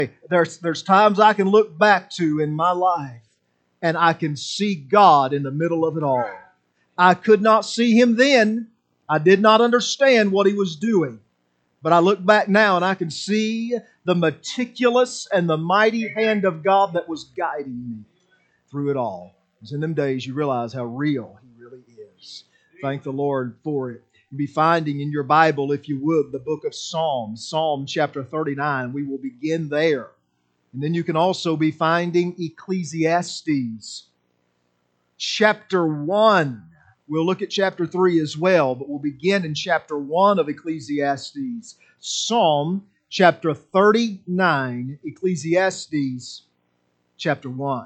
There's times I can look back to in my life and I can see God in the middle of it all. I could not see Him then. I did not understand what He was doing. But I look back now and I can see the meticulous and the mighty hand of God that was guiding me through it all. Because in them days you realize how real He really is. Thank the Lord for it. You'll be finding in your Bible, if you would, the book of Psalms, Psalm chapter 39. We will begin there. And then you can also be finding Ecclesiastes chapter 1. We'll look at chapter 3 as well, but we'll begin in chapter 1 of Ecclesiastes. Psalm chapter 39, Ecclesiastes chapter 1.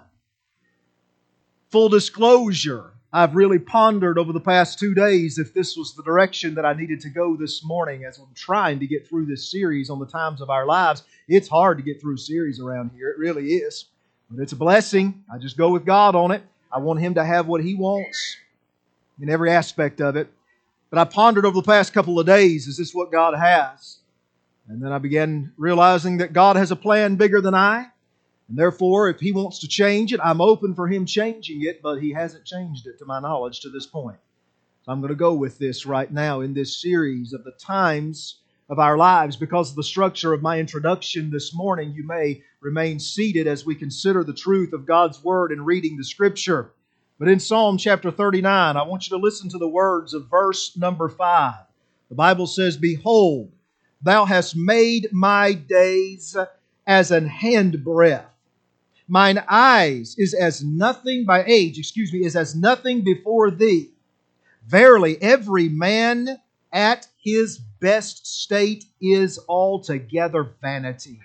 Full disclosure, I've really pondered over the past 2 days if this was the direction that I needed to go this morning as I'm trying to get through this series on the times of our lives. It's hard to get through series around here. It really is. But it's a blessing. I just go with God on it. I want Him to have what He wants in every aspect of it. But I pondered over the past couple of days, is this what God has? And then I began realizing that God has a plan bigger than I. And therefore, if He wants to change it, I'm open for Him changing it, but He hasn't changed it to my knowledge to this point. So I'm going to go with this right now in this series of the times of our lives. Because of the structure of my introduction this morning, you may remain seated as we consider the truth of God's Word and reading the Scripture. But in Psalm chapter 39, I want you to listen to the words of verse number 5. The Bible says, "Behold, Thou hast made my days as an handbreadth. Mine eyes is as nothing is as nothing before Thee. Verily, every man at his best state is altogether vanity."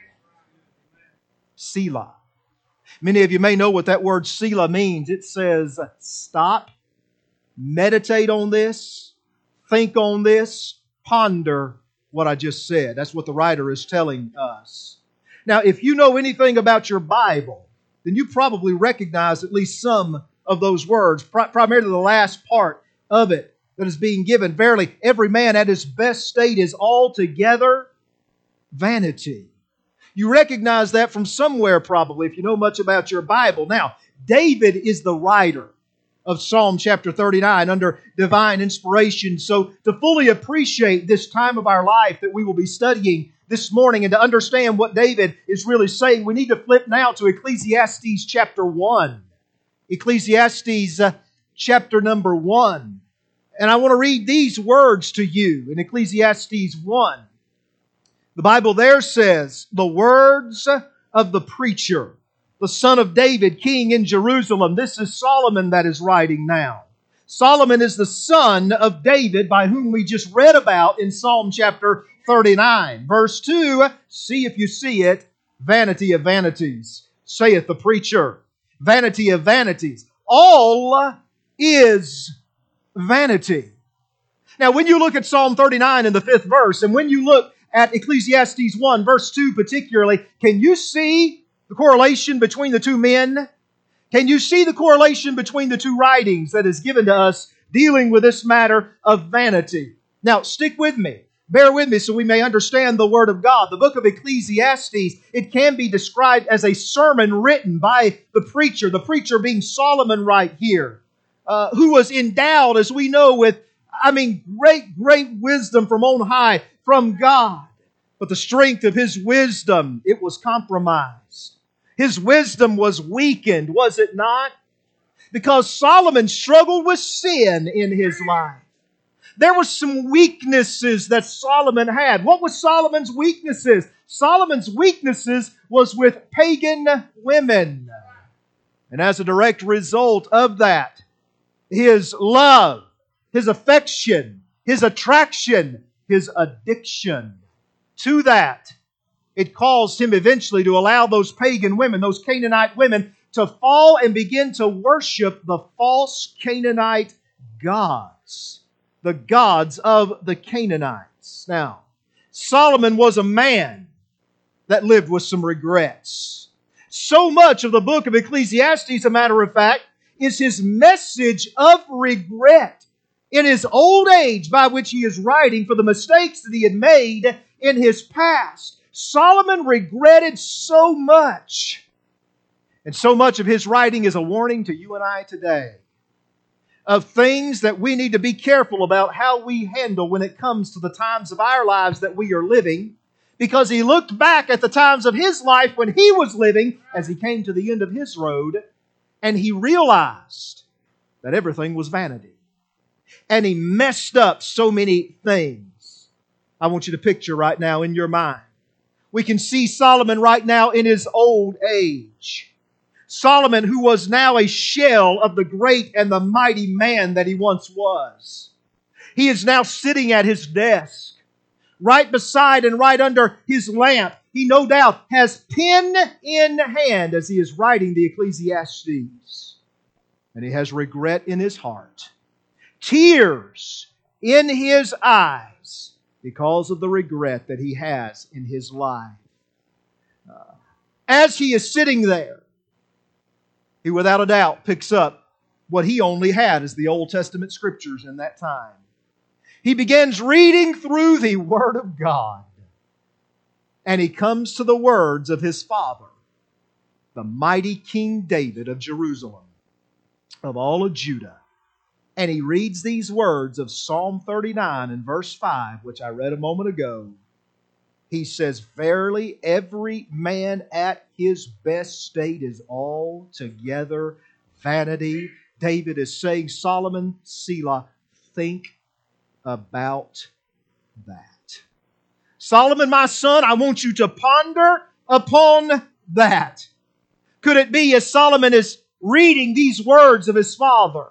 Selah. Many of you may know what that word Selah means. It says stop, meditate on this, think on this, ponder what I just said. That's what the writer is telling us. Now, if you know anything about your Bible, then you probably recognize at least some of those words, primarily the last part of it that is being given. Verily, every man at his best state is altogether vanity. You recognize that from somewhere probably if you know much about your Bible. Now, David is the writer of Psalm chapter 39 under divine inspiration. So to fully appreciate this time of our life that we will be studying this morning and to understand what David is really saying, we need to flip now to Ecclesiastes chapter 1. Ecclesiastes chapter number 1. And I want to read these words to you in Ecclesiastes 1. The Bible there says, "The words of the preacher, the son of David, king in Jerusalem." This is Solomon that is writing now. Solomon is the son of David by whom we just read about in Psalm chapter 39. Verse 2, see if you see it, "Vanity of vanities, saith the preacher." Vanity of vanities. All is vanity. Now, when you look at Psalm 39 in the 5th verse, and when you look at Ecclesiastes 1, verse 2 particularly, can you see the correlation between the two men? Can you see the correlation between the two writings that is given to us dealing with this matter of vanity? Now, stick with me. Bear with me so we may understand the Word of God. The book of Ecclesiastes, it can be described as a sermon written by the preacher being Solomon right here, who was endowed, as we know, with, great wisdom from on high, from God. But the strength of his wisdom, it was compromised. His wisdom was weakened, was it not? Because Solomon struggled with sin in his life. There were some weaknesses that Solomon had. What was Solomon's weaknesses? Solomon's weaknesses was with pagan women. And as a direct result of that, his love, his affection, his attraction, his addiction to that, it caused him eventually to allow those pagan women, those Canaanite women, to fall and begin to worship the false Canaanite gods, the gods of the Canaanites. Now, Solomon was a man that lived with some regrets. So much of the book of Ecclesiastes, as a matter of fact, is his message of regret in his old age by which he is writing for the mistakes that he had made in his past. Solomon regretted so much. And so much of his writing is a warning to you and I today of things that we need to be careful about how we handle when it comes to the times of our lives that we are living, because he looked back at the times of his life when he was living as he came to the end of his road, and he realized that everything was vanity. And he messed up so many things. I want you to picture right now in your mind. We can see Solomon right now in his old age. Solomon, who was now a shell of the great and the mighty man that he once was. He is now sitting at his desk. Right beside and right under his lamp, he no doubt has pen in hand as he is writing the Ecclesiastes. And he has regret in his heart. Tears in his eyes because of the regret that he has in his life. As he is sitting there, he without a doubt picks up what he only had as the Old Testament Scriptures in that time. He begins reading through the Word of God. And he comes to the words of his father, the mighty King David of Jerusalem, of all of Judah. And he reads these words of Psalm 39 and verse 5, which I read a moment ago. He says, "Verily, every man at his best state is altogether vanity." David is saying, Solomon, Selah, think about that. Solomon, my son, I want you to ponder upon that. Could it be, as Solomon is reading these words of his father,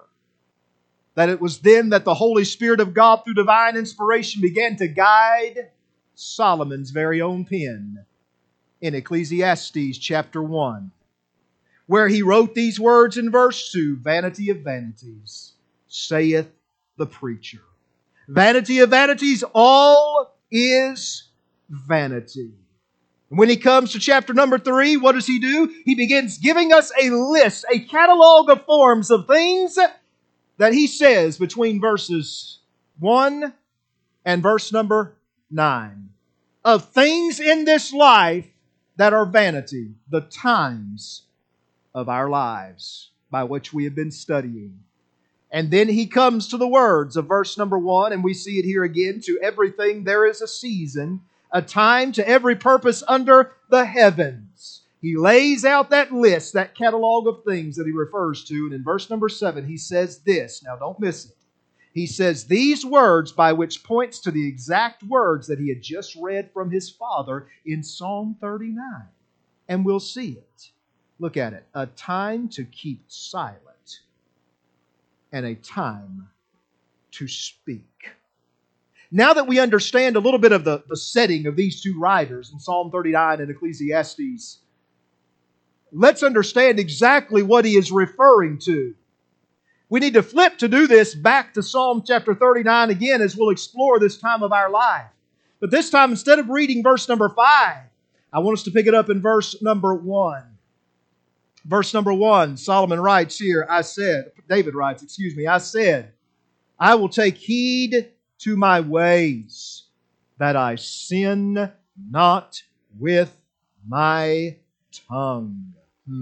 that it was then that the Holy Spirit of God, through divine inspiration, began to guide Solomon's very own pen in Ecclesiastes chapter 1, where he wrote these words in verse 2, "Vanity of vanities, saith the preacher." Vanity of vanities, all is vanity. And when he comes to chapter number 3, what does he do? He begins giving us a list, a catalog of forms of things that he says between verses 1 and verse number 9. Of things in this life that are vanity, the times of our lives by which we have been studying. And then he comes to the words of verse number 1, and we see it here again. To everything there is a season, a time to every purpose under the heavens. He lays out that list, that catalog of things that he refers to. And in verse number 7, he says this. Now don't miss it. He says these words, by which points to the exact words that he had just read from his father in Psalm 39. And we'll see it. Look at it. A time to keep silent and a time to speak. Now that we understand a little bit of the setting of these two writers in Psalm 39 and Ecclesiastes, let's understand exactly what he is referring to. We need to flip to do this back to Psalm chapter 39 again as we'll explore this time of our life. But this time, instead of reading verse number 5, I want us to pick it up in verse number 1. Verse number 1, Solomon writes here, David writes, I said, I will take heed to my ways, that I sin not with my tongue.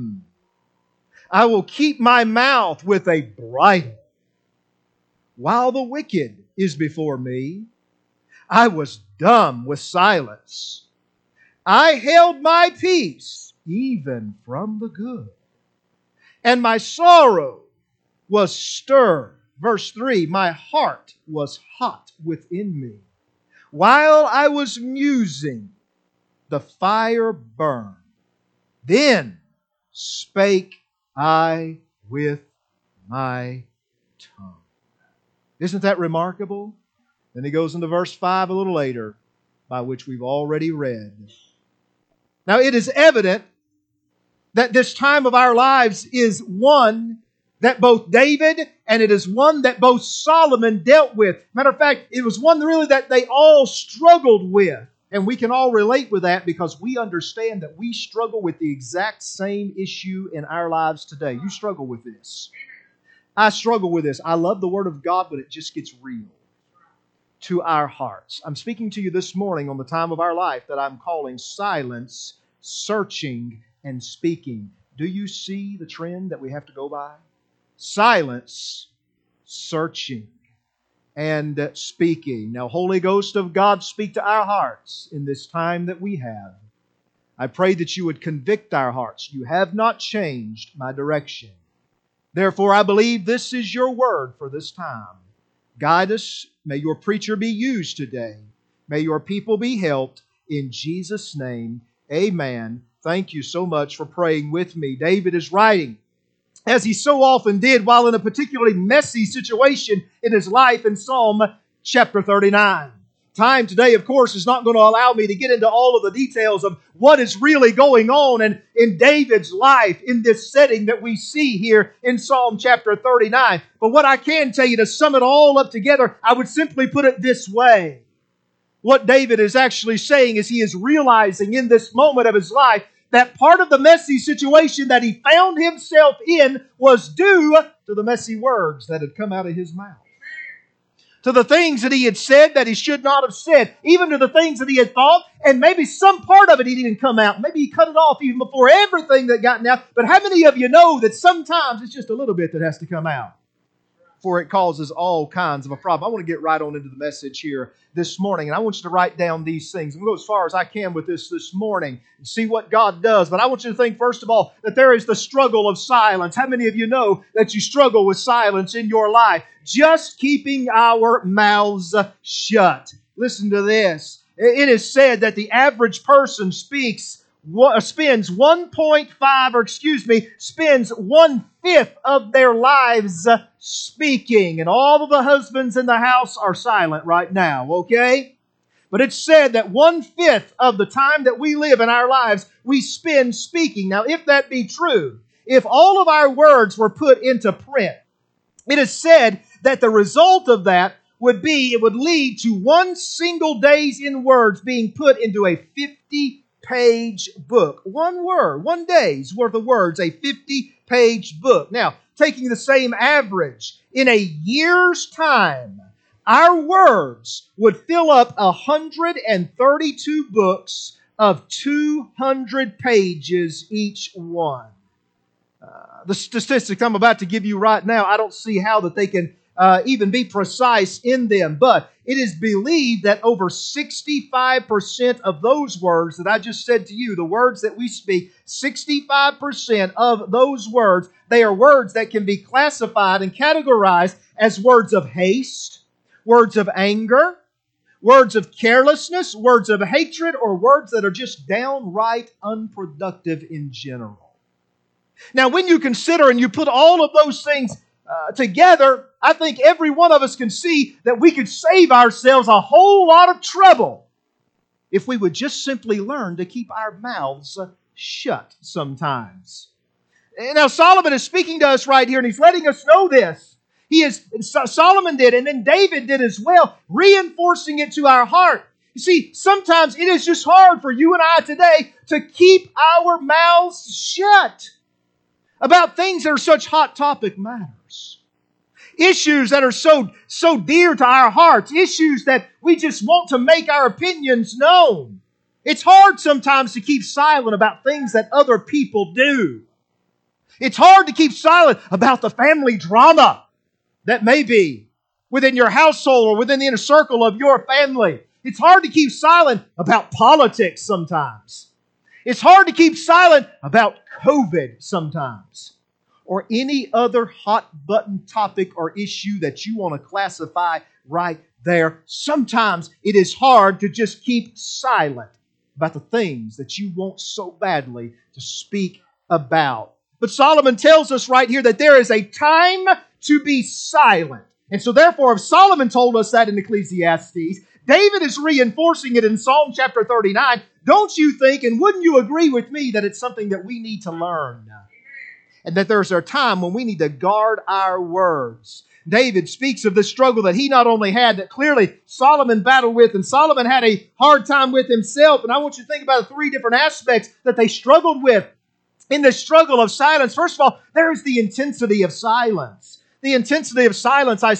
I will keep my mouth with a bridle. While the wicked is before me, I was dumb with silence. I held my peace even from the good. And my sorrow was stirred. Verse 3, my heart was hot within me. While I was musing, the fire burned. Then spake I with my tongue. Isn't that remarkable? Then he goes into verse 5 a little later, by which we've already read. Now it is evident that this time of our lives is one that both David and it is one that both Solomon dealt with. Matter of fact, it was one really that they all struggled with. And we can all relate with that because we understand that we struggle with the exact same issue in our lives today. You struggle with this. I struggle with this. I love the Word of God, but it just gets real. to our hearts. I'm speaking to you this morning on the time of our life that I'm calling silence, searching, and speaking. Do you see the trend that we have to go by? Silence, searching, and speaking. Now, Holy Ghost of God, speak to our hearts in this time that we have. I pray that you would convict our hearts. You have not changed my direction. Therefore, I believe this is your word for this time. Guide us. May your preacher be used today. May your people be helped. In Jesus' name, amen. Thank you so much for praying with me. David is writing, as he so often did while in a particularly messy situation in his life, in Psalm chapter 39. Time today, of course, is not going to allow me to get into all of the details of what is really going on in David's life in this setting that we see here in Psalm chapter 39. But what I can tell you, to sum it all up together, I would simply put it this way. What David is actually saying is he is realizing in this moment of his life that part of the messy situation that he found himself in was due to the messy words that had come out of his mouth. To the things that he had said that he should not have said, even to the things that he had thought, and maybe some part of it he didn't come out. Maybe he cut it off even before everything that gotten out. But how many of you know that sometimes it's just a little bit that has to come out? For it causes all kinds of a problem. I want to get right on into the message here this morning, and I want you to write down these things. I'm going to go as far as I can with this morning and see what God does. But I want you to think, first of all, that there is the struggle of silence. How many of you know that you struggle with silence in your life? Just keeping our mouths shut. Listen to this. It is said that the average person spends 1/5 of their lives speaking. And all of the husbands in the house are silent right now, okay? But it's said that 1/5 of the time that we live in our lives, we spend speaking. Now, if that be true, if all of our words were put into print, it is said that the result of that would lead to one single day's in words being put into a 50-page book. One day's worth of words, a 50-page book. Now, taking the same average, in a year's time, our words would fill up 132 books of 200 pages each one. The statistics I'm about to give you right now, I don't see how that they can even be precise in them, but it is believed that over 65% of those words that I just said to you, the words that we speak, 65% of those words, they are words that can be classified and categorized as words of haste, words of anger, words of carelessness, words of hatred, or words that are just downright unproductive in general. Now, when you consider and you put all of those things together, I think every one of us can see that we could save ourselves a whole lot of trouble if we would just simply learn to keep our mouths shut sometimes. Now, Solomon is speaking to us right here, and he's letting us know this. Solomon did, and then David did as well, reinforcing it to our heart. You see, sometimes it is just hard for you and I today to keep our mouths shut about things that are such hot topic matters. Issues that are so dear to our hearts. Issues that we just want to make our opinions known. It's hard sometimes to keep silent about things that other people do. It's hard to keep silent about the family drama that may be within your household or within the inner circle of your family. It's hard to keep silent about politics sometimes. It's hard to keep silent about COVID sometimes, or any other hot-button topic or issue that you want to classify right there. Sometimes it is hard to just keep silent about the things that you want so badly to speak about. But Solomon tells us right here that there is a time to be silent. And so therefore, if Solomon told us that in Ecclesiastes, David is reinforcing it in Psalm chapter 39. Don't you think, and wouldn't you agree with me, that it's something that we need to learn? And that there's a time when we need to guard our words. David speaks of the struggle that he not only had, that clearly Solomon battled with, and Solomon had a hard time with himself. And I want you to think about the three different aspects that they struggled with in the struggle of silence. First of all, there is the intensity of silence. The intensity of silence, I see it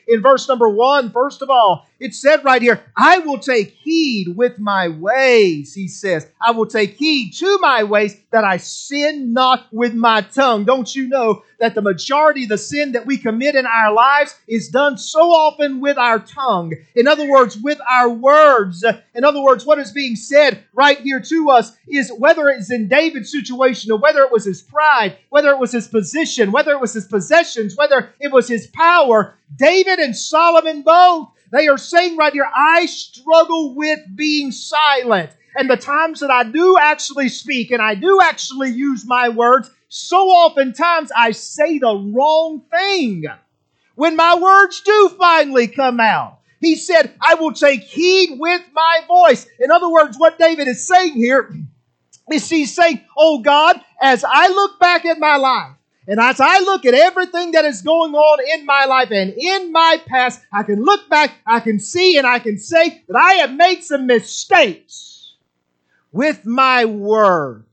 in verse number 1, first of all, it said right here, I will take heed with my ways, he says. I will take heed to my ways that I sin not with my tongue. Don't you know that the majority of the sin that we commit in our lives is done so often with our tongue? In other words, with our words. In other words, what is being said right here to us is whether it's in David's situation or whether it was his pride, whether it was his position, whether it was his possessions, whether it was his power, David and Solomon both, they are saying right here, I struggle with being silent. And the times that I do actually speak and I do actually use my words, so oftentimes I say the wrong thing when my words do finally come out. He said, I will take heed with my voice. In other words, what David is saying here is he's saying, oh God, as I look back at my life, and as I look at everything that is going on in my life and in my past, I can look back, I can see, and I can say that I have made some mistakes with my words,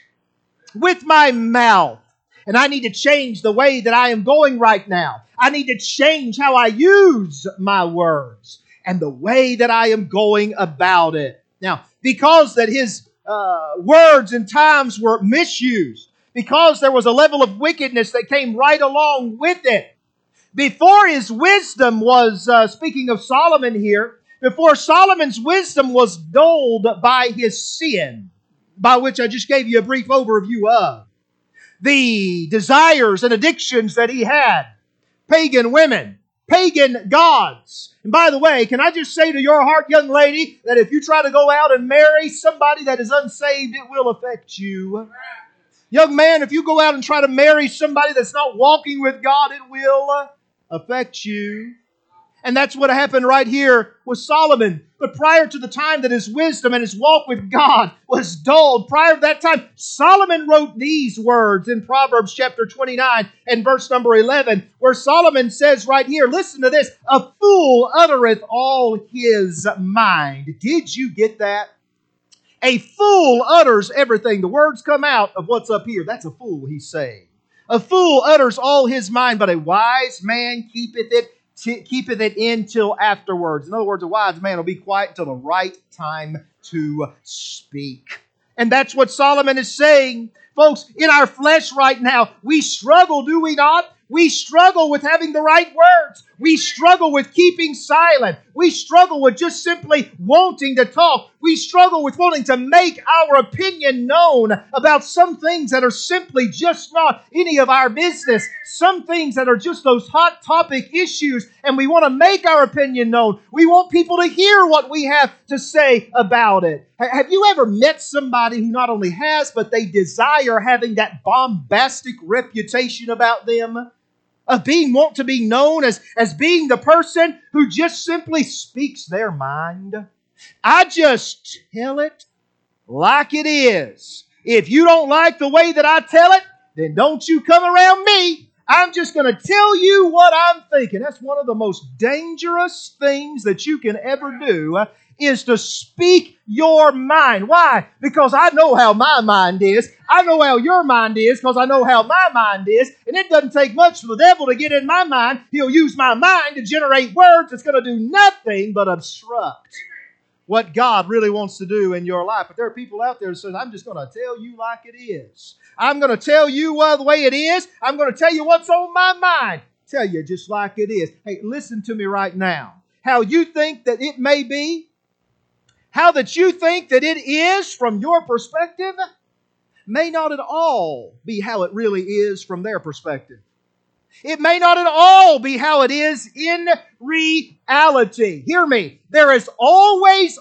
with my mouth. And I need to change the way that I am going right now. I need to change how I use my words and the way that I am going about it. Now, because that his words and times were misused, because there was a level of wickedness that came right along with it. Before his wisdom was, speaking of Solomon here, before Solomon's wisdom was dulled by his sin, by which I just gave you a brief overview of, the desires and addictions that he had, pagan women, pagan gods. And by the way, can I just say to your heart, young lady, that if you try to go out and marry somebody that is unsaved, it will affect you. Young man, if you go out and try to marry somebody that's not walking with God, it will affect you. And that's what happened right here with Solomon. But prior to the time that his wisdom and his walk with God was dulled, prior to that time, Solomon wrote these words in Proverbs chapter 29 and verse number 11, where Solomon says right here, listen to this, a fool uttereth all his mind. Did you get that? A fool utters everything. The words come out of what's up here. That's a fool, he's saying. A fool utters all his mind, but a wise man keepeth it in till afterwards. In other words, a wise man will be quiet until the right time to speak. And that's what Solomon is saying. Folks, in our flesh right now, we struggle, do we not? We struggle with having the right words. We struggle with keeping silent. We struggle with just simply wanting to talk. We struggle with wanting to make our opinion known about some things that are simply just not any of our business. Some things that are just those hot topic issues, and we want to make our opinion known. We want people to hear what we have to say about it. Have you ever met somebody who not only has, but they desire having that bombastic reputation about them? Of want to be known as being the person who just simply speaks their mind. I just tell it like it is. If you don't like the way that I tell it, then don't you come around me. I'm just going to tell you what I'm thinking. That's one of the most dangerous things that you can ever do, is to speak your mind. Why? Because I know how my mind is. I know how your mind is because I know how my mind is. And it doesn't take much for the devil to get in my mind. He'll use my mind to generate words that's going to do nothing but obstruct what God really wants to do in your life. But there are people out there that say, I'm just going to tell you like it is. I'm going to tell you the way it is. I'm going to tell you what's on my mind. Tell you just like it is. Hey, listen to me right now. How you think that it may be, how that you think that it is from your perspective, may not at all be how it really is from their perspective. It may not at all be how it is in reality. Hear me. There is always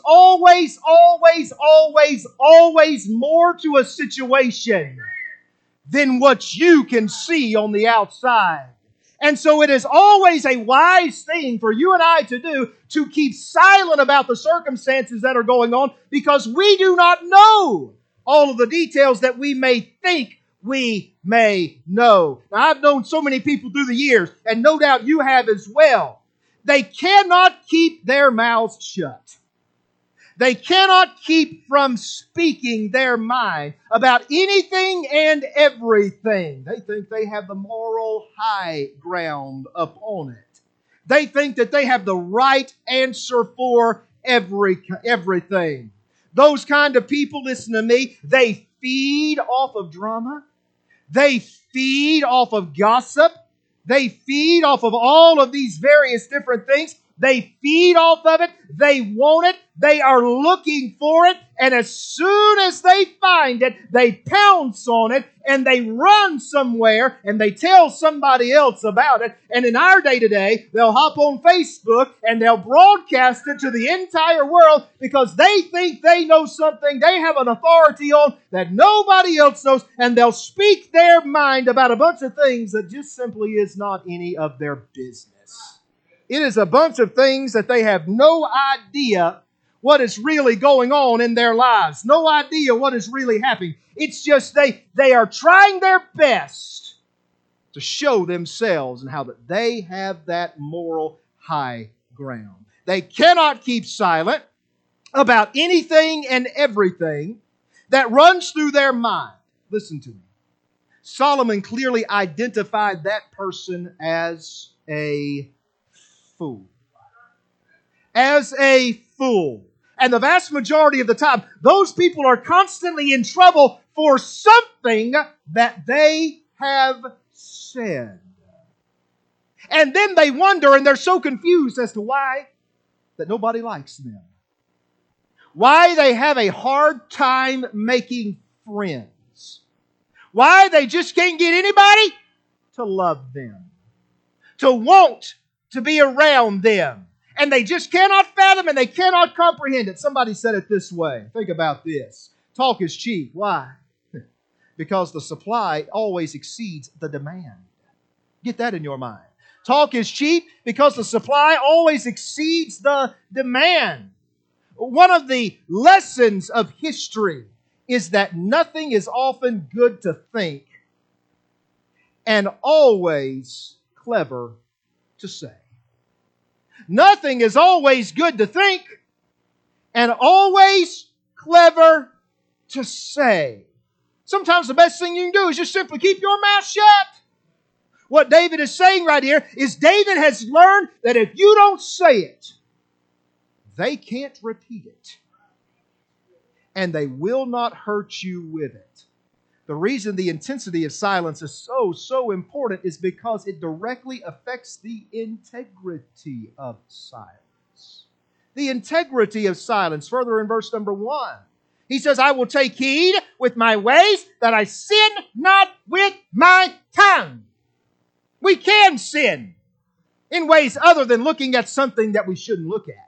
more to a situation than what you can see on the outside. And so it is always a wise thing for you and I to do to keep silent about the circumstances that are going on, because we do not know all of the details that we may think we may know. Now, I've known so many people through the years, and no doubt you have as well. They cannot keep their mouths shut. They cannot keep from speaking their mind about anything and everything. They think they have the moral high ground upon it. They think that they have the right answer for everything. Those kind of people, listen to me, they feed off of drama. They feed off of gossip. They feed off of all of these various different things. They feed off of it. They want it. They are looking for it. And as soon as they find it, they pounce on it and they run somewhere and they tell somebody else about it. And in our day today, they'll hop on Facebook and they'll broadcast it to the entire world because they think they know something they have an authority on that nobody else knows. And they'll speak their mind about a bunch of things that just simply is not any of their business. It is a bunch of things that they have no idea what is really going on in their lives. No idea what is really happening. It's just they are trying their best to show themselves and how that they have that moral high ground. They cannot keep silent about anything and everything that runs through their mind. Listen to me. Solomon clearly identified that person as a fool. As a fool. And the vast majority of the time, those people are constantly in trouble for something that they have said. And then they wonder and they're so confused as to why that nobody likes them. Why they have a hard time making friends. Why they just can't get anybody to love them. To want to be around them. And they just cannot fathom and they cannot comprehend it. Somebody said it this way. Think about this. Talk is cheap. Why? Because the supply always exceeds the demand. Get that in your mind. Talk is cheap because the supply always exceeds the demand. One of the lessons of history is that nothing is often good to think and always clever to say. Nothing is always good to think and always clever to say. Sometimes the best thing you can do is just simply keep your mouth shut. What David is saying right here is David has learned that if you don't say it, they can't repeat it. And they will not hurt you with it. The reason the intensity of silence is so important is because it directly affects the integrity of silence. The integrity of silence. Further in verse number 1. He says, I will take heed with my ways that I sin not with my tongue. We can sin in ways other than looking at something that we shouldn't look at.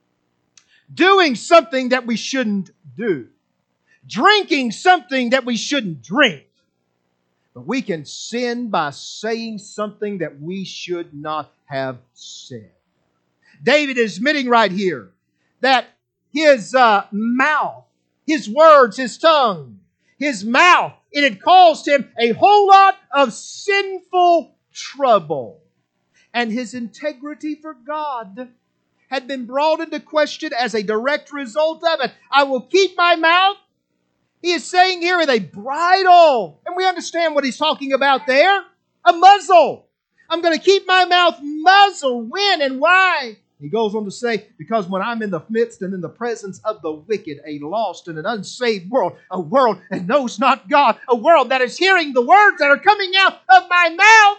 Doing something that we shouldn't do. Drinking something that we shouldn't drink. But we can sin by saying something that we should not have said. David is admitting right here that his mouth, his words, his tongue, his mouth, it had caused him a whole lot of sinful trouble. And his integrity for God had been brought into question as a direct result of it. I will keep my mouth. He is saying here with a bridle. And we understand what he's talking about there. A muzzle. I'm going to keep my mouth muzzled. When and why? He goes on to say, because when I'm in the midst and in the presence of the wicked, a lost and an unsaved world, a world that knows not God, a world that is hearing the words that are coming out of my mouth.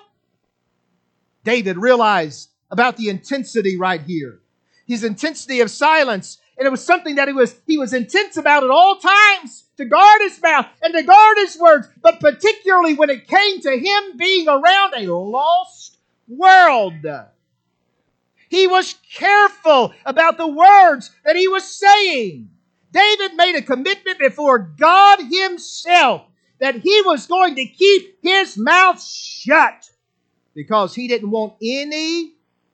David realized about the intensity right here. His intensity of silence. And it was something that he was intense about at all times, to guard his mouth and to guard his words, but particularly when it came to him being around a lost world. He was careful about the words that he was saying. David made a commitment before God himself that he was going to keep his mouth shut because he didn't want any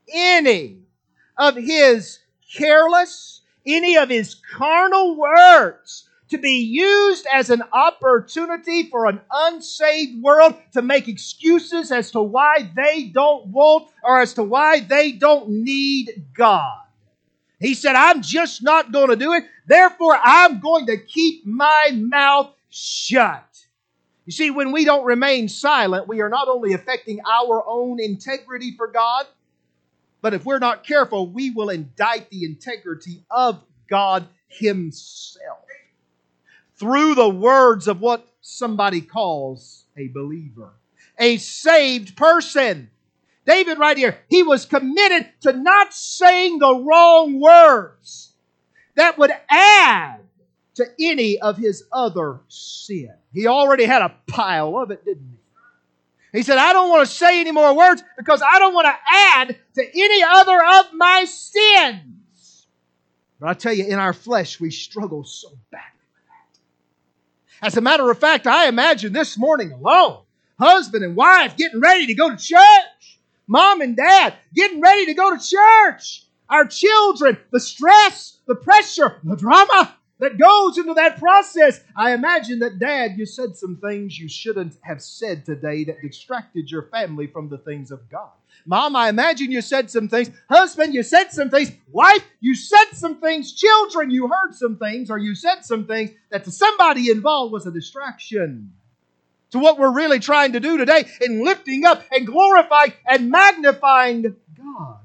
of his careless, any of his carnal words to be used as an opportunity for an unsaved world to make excuses as to why they don't want or as to why they don't need God. He said, I'm just not going to do it. Therefore, I'm going to keep my mouth shut. You see, when we don't remain silent, we are not only affecting our own integrity for God, But if we're not careful, we will indict the integrity of God Himself through the words of what somebody calls a believer, a saved person. David right here, he was committed to not saying the wrong words that would add to any of his other sin. He already had a pile of it, didn't he? He said, I don't want to say any more words because I don't want to add to any other of my sins. But I tell you, in our flesh, we struggle so badly with that. As a matter of fact, I imagine this morning alone, husband and wife getting ready to go to church. Mom and dad getting ready to go to church. Our children, the stress, the pressure, the drama that goes into that process. I imagine that, Dad, you said some things you shouldn't have said today that distracted your family from the things of God. Mom, I imagine you said some things. Husband, you said some things. Wife, you said some things. Children, you heard some things, or you said some things that to somebody involved was a distraction to what we're really trying to do today in lifting up and glorifying and magnifying God.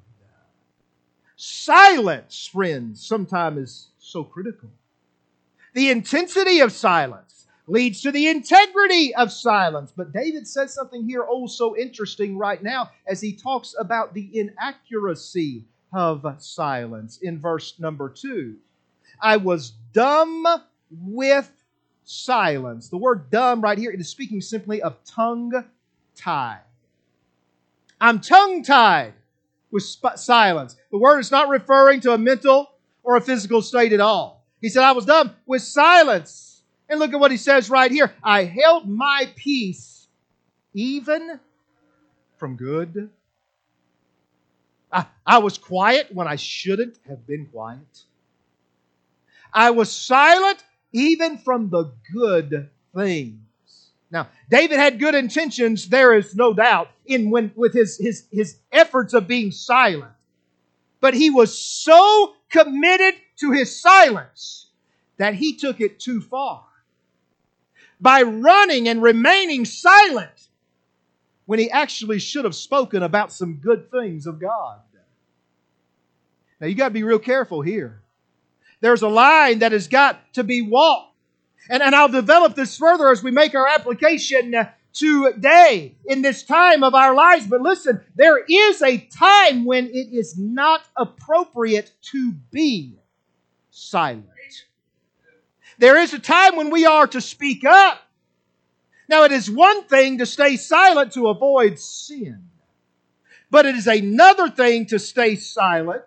Silence, friends, sometimes is so critical. The intensity of silence leads to the integrity of silence. But David says something here oh so interesting right now as he talks about the inaccuracy of silence in verse number 2. I was dumb with silence. The word dumb right here, it is speaking simply of tongue-tied. I'm tongue-tied with silence. The word is not referring to a mental or a physical state at all. He said, I was dumb with silence. And look at what he says right here. I held my peace even from good. I was quiet when I shouldn't have been quiet. I was silent even from the good things. Now, David had good intentions, there is no doubt, with his efforts of being silent. But he was so committed to his silence that he took it too far by running and remaining silent when he actually should have spoken about some good things of God. Now, you got to be real careful here. There's a line that has got to be walked. And I'll develop this further as we make our application today in this time of our lives. But listen, there is a time when it is not appropriate to be silent. There is a time when we are to speak up. Now, it is one thing to stay silent to avoid sin. But it is another thing to stay silent,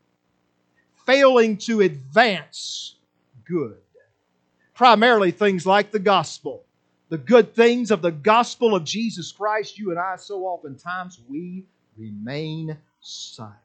failing to advance good. Primarily things like the gospel. The good things of the gospel of Jesus Christ, you and I, so oftentimes we remain silent.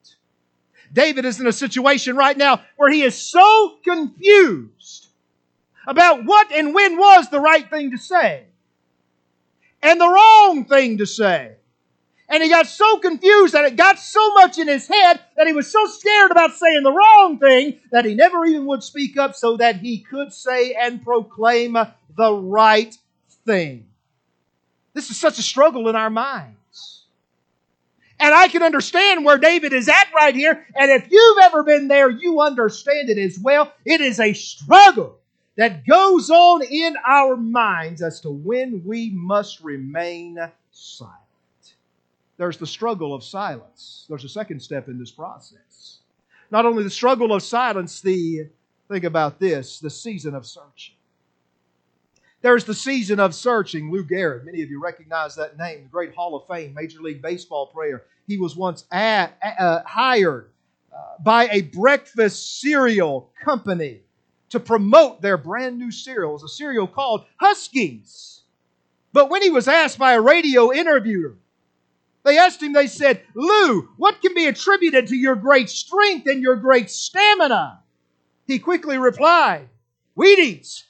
David is in a situation right now where he is so confused about what and when was the right thing to say and the wrong thing to say. And he got so confused that it got so much in his head that he was so scared about saying the wrong thing that he never even would speak up so that he could say and proclaim the right thing. This is such a struggle in our minds. And I can understand where David is at right here. And if you've ever been there, you understand it as well. It is a struggle that goes on in our minds as to when we must remain silent. There's the struggle of silence. There's a second step in this process. Not only the struggle of silence, think about this, the season of searching. There's the season of searching. Lou Gehrig, many of you recognize that name, the great Hall of Fame, Major League Baseball player. He was once hired by a breakfast cereal company to promote their brand new cereal. It was a cereal called Huskies. But when he was asked by a radio interviewer, they asked him, they said, Lou, what can be attributed to your great strength and your great stamina? He quickly replied, Wheaties.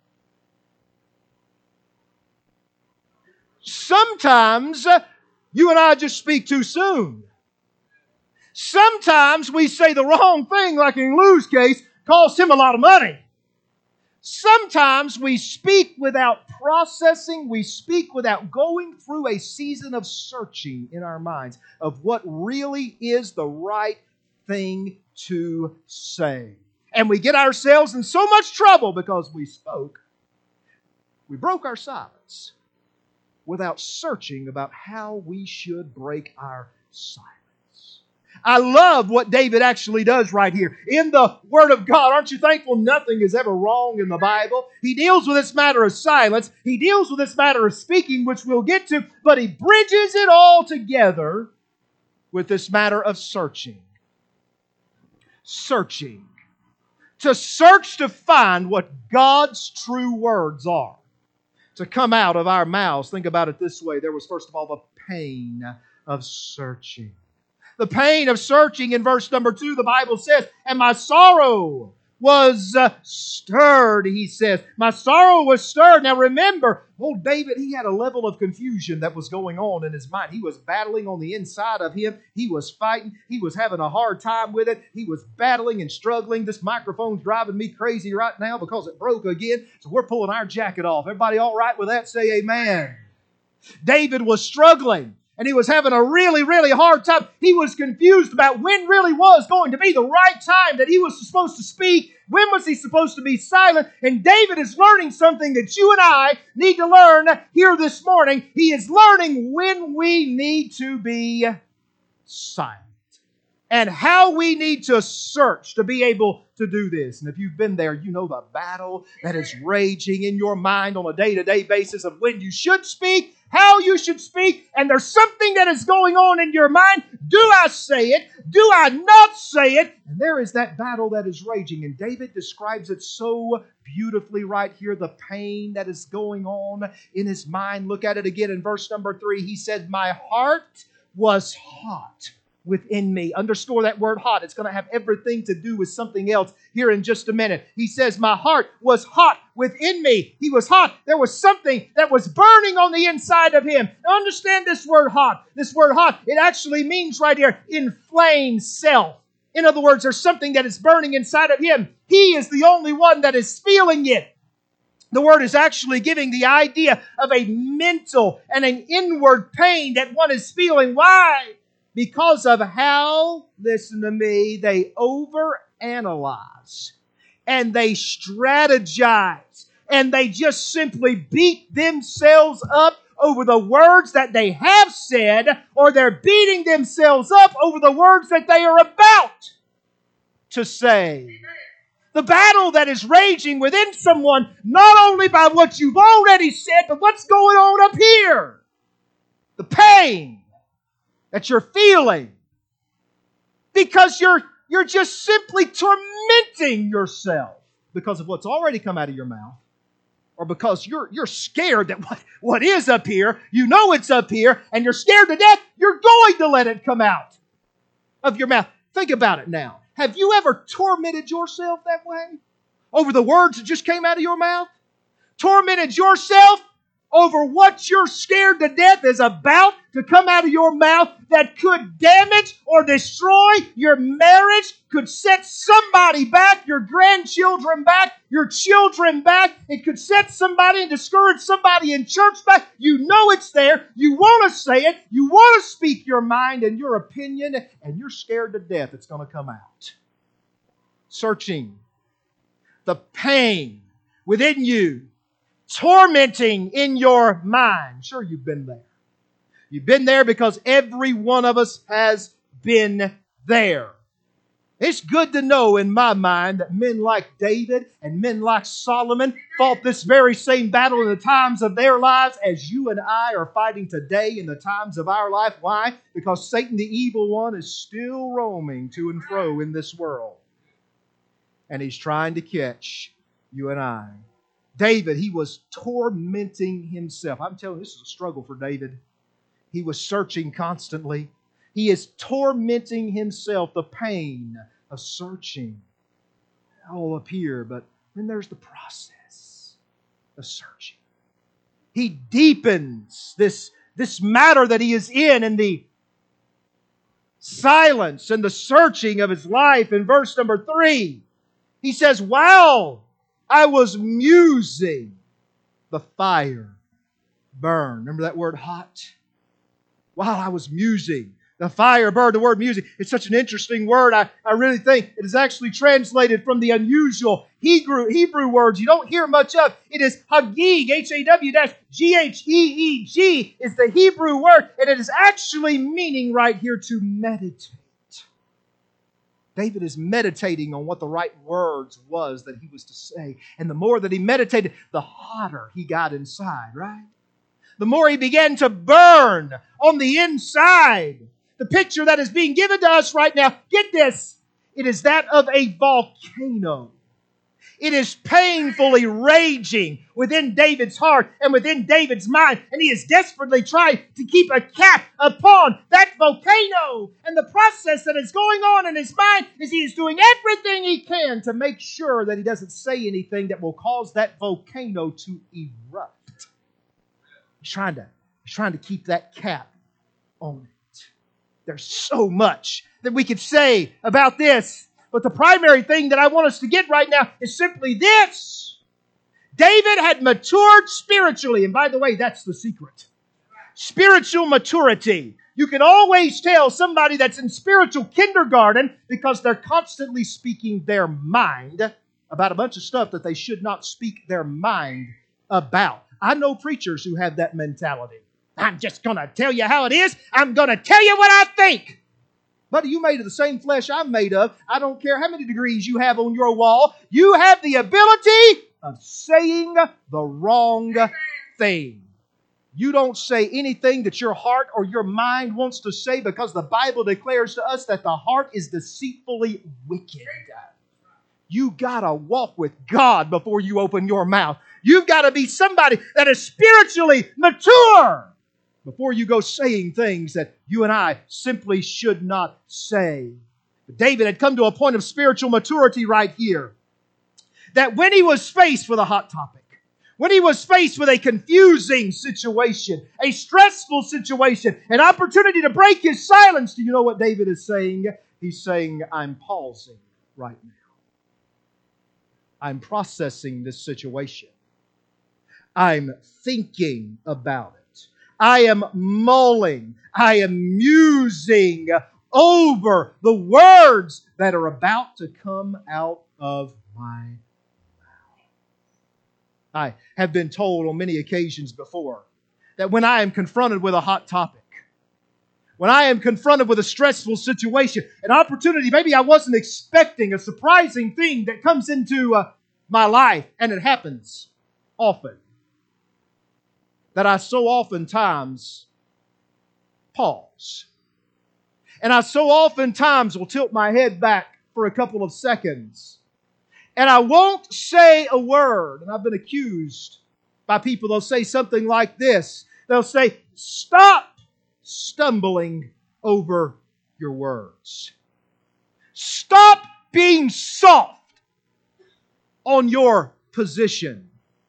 Sometimes you and I just speak too soon. Sometimes we say the wrong thing, like in Lou's case, cost him a lot of money. Sometimes we speak without processing. We speak without going through a season of searching in our minds of what really is the right thing to say. And we get ourselves in so much trouble because we spoke. We broke our silence without searching about how we should break our silence. I love what David actually does right here. In the Word of God, aren't you thankful nothing is ever wrong in the Bible? He deals with this matter of silence. He deals with this matter of speaking, which we'll get to, but he bridges it all together with this matter of searching. Searching. To search to find what God's true words are. To come out of our mouths. Think about it this way. There was first of all the pain of searching. The pain of searching in verse number 2, the Bible says, and my sorrow was stirred, he says. My sorrow was stirred. Now remember, old David, he had a level of confusion that was going on in his mind. He was battling on the inside of him. He was fighting. He was having a hard time with it. He was battling and struggling. This microphone's driving me crazy right now because it broke again. So we're pulling our jacket off. Everybody all right with that? Say amen. David was struggling. And he was having a really, really hard time. He was confused about when really was going to be the right time that he was supposed to speak. When was he supposed to be silent? And David is learning something that you and I need to learn here this morning. He is learning when we need to be silent. And how we need to search to be able to do this. And if you've been there, you know the battle that is raging in your mind on a day-to-day basis of when you should speak, how you should speak, and there's something that is going on in your mind. Do I say it? Do I not say it? And there is that battle that is raging. And David describes it so beautifully right here, the pain that is going on in his mind. Look at it again in verse number 3. He said, my heart was hot within me. Underscore that word hot. It's going to have everything to do with something else here in just a minute. He says, my heart was hot within me. He was hot. There was something that was burning on the inside of him. Now understand this word hot. This word hot, it actually means right here, inflamed self. In other words, there's something that is burning inside of him. He is the only one that is feeling it. The word is actually giving the idea of a mental and an inward pain that one is feeling. Why? Because of how, listen to me, they overanalyze and they strategize and they just simply beat themselves up over the words that they have said, or they're beating themselves up over the words that they are about to say. The battle that is raging within someone, not only by what you've already said, but what's going on up here. The pain that you're feeling because you're just simply tormenting yourself because of what's already come out of your mouth, or because you're scared that what is up here, you know it's up here, and you're scared to death, you're going to let it come out of your mouth. Think about it now. Have you ever tormented yourself that way over the words that just came out of your mouth? Tormented yourself over what you're scared to death is about to come out of your mouth that could damage or destroy your marriage, could set somebody back, your grandchildren back, your children back. It could set somebody and discourage somebody in church back. You know it's there. You want to say it. You want to speak your mind and your opinion, and you're scared to death it's going to come out. Searching the pain within you, tormenting in your mind. Sure, you've been there. You've been there because every one of us has been there. It's good to know in my mind that men like David and men like Solomon fought this very same battle in the times of their lives as you and I are fighting today in the times of our life. Why? Because Satan, the evil one, is still roaming to and fro in this world. And he's trying to catch you and I. David, he was tormenting himself. I'm telling you, this is a struggle for David. He was searching constantly. He is tormenting himself, the pain of searching. All up here, but then there's the process of searching. He deepens this matter that he is in the silence and the searching of his life. In verse number 3, he says, wow, I was musing, the fire burned. Remember that word hot? While I was musing, the fire burned. The word musing, it's such an interesting word. I really think it is actually translated from the unusual Hebrew words you don't hear much of. It is hagig, H-A-W-G-H-E-E-G is the Hebrew word, and it is actually meaning right here to meditate. David is meditating on what the right words was that he was to say. And the more that he meditated, the hotter he got inside, right? The more he began to burn on the inside. The picture that is being given to us right now, get this, it is that of a volcano. It is painfully raging within David's heart and within David's mind. And he is desperately trying to keep a cap upon that volcano. And the process that is going on in his mind is he is doing everything he can to make sure that he doesn't say anything that will cause that volcano to erupt. He's trying to keep that cap on it. There's so much that we could say about this. But the primary thing that I want us to get right now is simply this. David had matured spiritually. And by the way, that's the secret. Spiritual maturity. You can always tell somebody that's in spiritual kindergarten because they're constantly speaking their mind about a bunch of stuff that they should not speak their mind about. I know preachers who have that mentality. I'm just going to tell you how it is. I'm going to tell you what I think. Buddy, you made of the same flesh I'm made of. I don't care how many degrees you have on your wall. You have the ability of saying the wrong thing. You don't say anything that your heart or your mind wants to say because the Bible declares to us that the heart is deceitfully wicked. You got to walk with God before you open your mouth. You've got to be somebody that is spiritually mature before you go saying things that you and I simply should not say. David had come to a point of spiritual maturity right here. That when he was faced with a hot topic, when he was faced with a confusing situation, a stressful situation, an opportunity to break his silence, do you know what David is saying? He's saying, I'm pausing right now. I'm processing this situation. I'm thinking about it. I am mulling. I am musing over the words that are about to come out of my mouth. I have been told on many occasions before that when I am confronted with a hot topic, when I am confronted with a stressful situation, an opportunity maybe I wasn't expecting, a surprising thing that comes into my life, and it happens often, that I so oftentimes pause. And I so oftentimes will tilt my head back for a couple of seconds. And I won't say a word. And I've been accused by people, they'll say something like this. They'll say, stop stumbling over your words. Stop being soft on your position.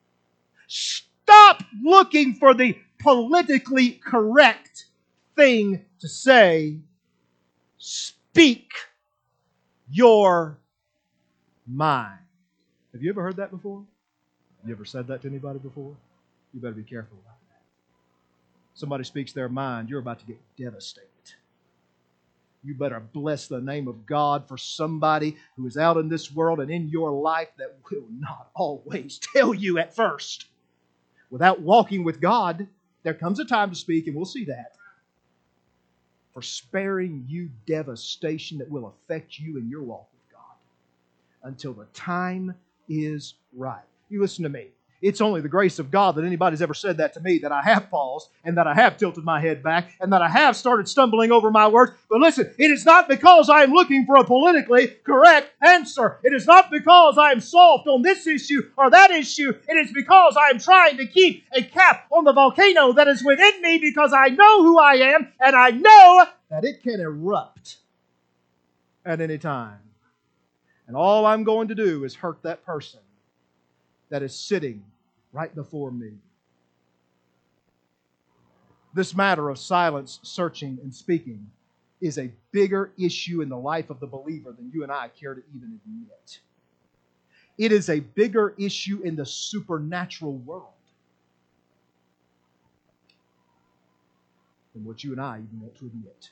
Stop looking for the politically correct thing to say. Speak your mind. Have you ever heard that before? You ever said that to anybody before? You better be careful about that. Somebody speaks their mind, you're about to get devastated. You better bless the name of God for somebody who is out in this world and in your life that will not always tell you at first. Without walking with God, there comes a time to speak, and we'll see that, for sparing you devastation that will affect you in your walk with God until the time is right. You listen to me. It's only the grace of God that anybody's ever said that to me, that I have paused and that I have tilted my head back and that I have started stumbling over my words. But listen, it is not because I am looking for a politically correct answer. It is not because I am soft on this issue or that issue. It is because I am trying to keep a cap on the volcano that is within me, because I know who I am and I know that it can erupt at any time. And all I'm going to do is hurt that person that is sitting right before me. This matter of silence, searching, and speaking is a bigger issue in the life of the believer than you and I care to even admit. It is a bigger issue in the supernatural world than what you and I even want to admit.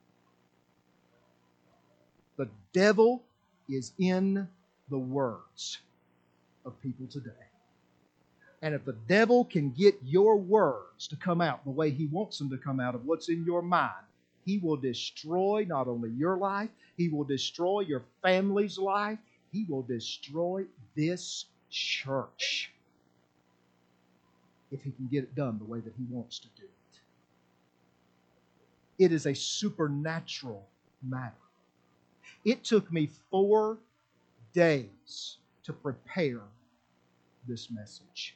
The devil is in the words of people today. And if the devil can get your words to come out the way he wants them to come out of what's in your mind, he will destroy not only your life, he will destroy your family's life, he will destroy this church if he can get it done the way that he wants to do it. It is a supernatural matter. It took me 4 days to prepare this message.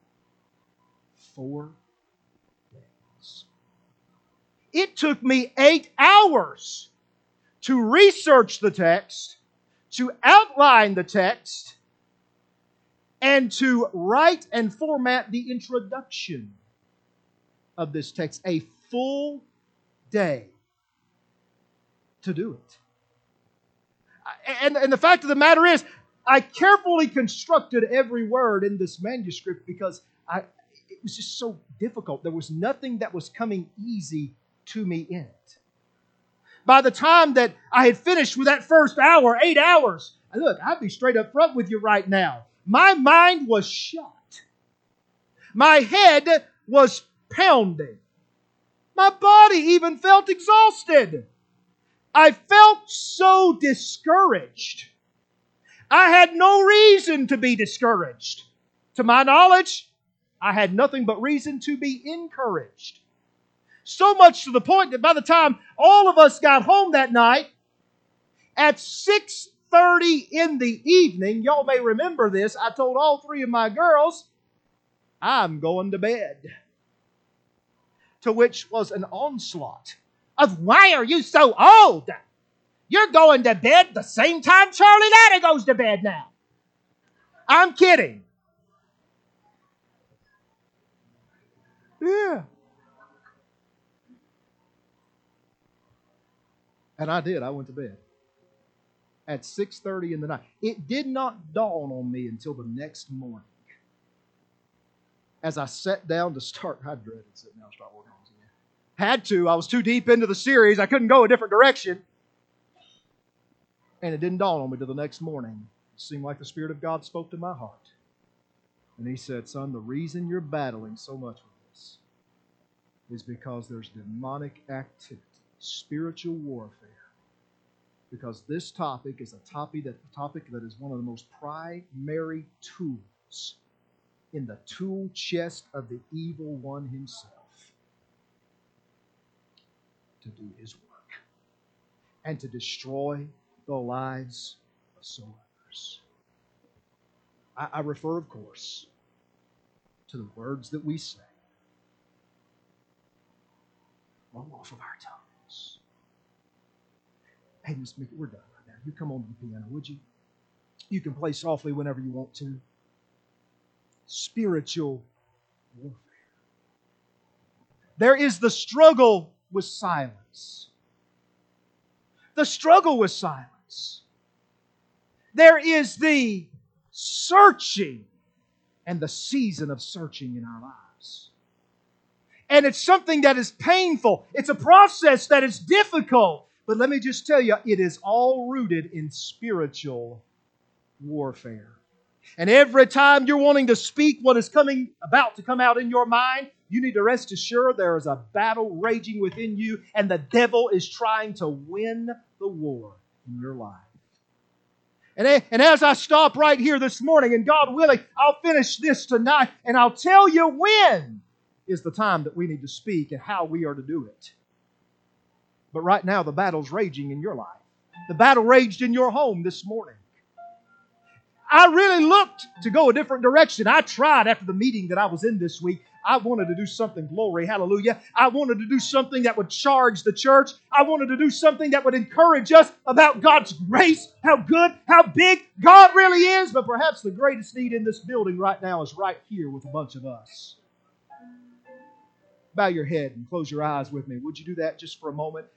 4 days. It took me 8 hours to research the text, to outline the text, and to write and format the introduction of this text. A full day to do it. And the fact of the matter is, I carefully constructed every word in this manuscript because it was just so difficult. There was nothing that was coming easy to me in it. By the time that I had finished with that first hour, 8 hours, look, I'll be straight up front with you right now. My mind was shut. My head was pounding. My body even felt exhausted. I felt so discouraged. I had no reason to be discouraged. To my knowledge, I had nothing but reason to be encouraged. So much to the point that by the time all of us got home that night, at 6:30 in the evening, y'all may remember this, I told all 3 of my girls, I'm going to bed. To which was an onslaught of, why are you so old? You're going to bed the same time Charlie Latta goes to bed now. I'm kidding. Yeah. And I did. I went to bed at 6:30 in the night. It did not dawn on me until the next morning. As I sat down to start, I dreaded sitting down and start working on it again. Had to. I was too deep into the series. I couldn't go a different direction. And it didn't dawn on me till the next morning. It seemed like the Spirit of God spoke to my heart. And He said, son, the reason you're battling so much with this is because there's demonic activity, spiritual warfare. Because this topic is a topic that is one of the most primary tools in the tool chest of the evil one himself to do his work and to destroy the lives of soul others. I refer, of course, to the words that we say. Roll off of our tongues. Hey, Miss Mickey, we're done right now. You come on to the piano, would you? You can play softly whenever you want to. Spiritual warfare. There is the struggle with silence. The struggle with silence. There is the searching and the season of searching in our lives. And it's something that is painful. It's a process that is difficult. But let me just tell you, it is all rooted in spiritual warfare. And every time you're wanting to speak what is about to come out in your mind, you need to rest assured there is a battle raging within you, and the devil is trying to win the war in your life. And as I stop right here this morning, and God willing, I'll finish this tonight, and I'll tell you when is the time that we need to speak and how we are to do it. But right now, the battle's raging in your life. The battle raged in your home this morning. I really looked to go a different direction. I tried after the meeting that I was in this week. I wanted to do something, glory, hallelujah. I wanted to do something that would charge the church. I wanted to do something that would encourage us about God's grace, how good, how big God really is. But perhaps the greatest need in this building right now is right here with a bunch of us. Bow your head and close your eyes with me. Would you do that just for a moment?